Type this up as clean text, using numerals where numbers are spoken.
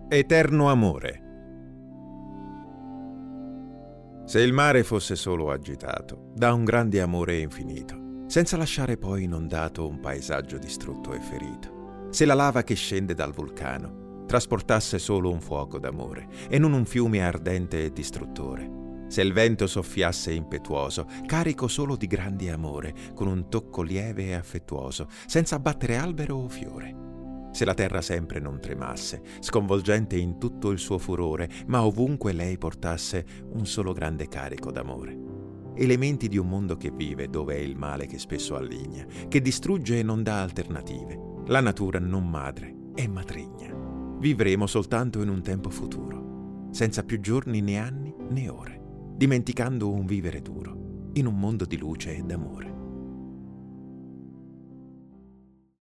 Eterno amore. Se il mare fosse solo agitato da un grande amore infinito, senza lasciare poi inondato un paesaggio distrutto e ferito, se la lava che scende dal vulcano trasportasse solo un fuoco d'amore e non un fiume ardente e distruttore, se il vento soffiasse impetuoso, carico solo di grande amore, con un tocco lieve e affettuoso, senza abbattere albero o fiore, se la terra sempre non tremasse, sconvolgente in tutto il suo furore, ma ovunque lei portasse un solo grande carico d'amore. Elementi di un mondo che vive dove è il male che spesso alligna, che distrugge e non dà alternative. La natura non madre è matrigna. Vivremo soltanto in un tempo futuro, senza più giorni né anni né ore, dimenticando un vivere duro, in un mondo di luce e d'amore.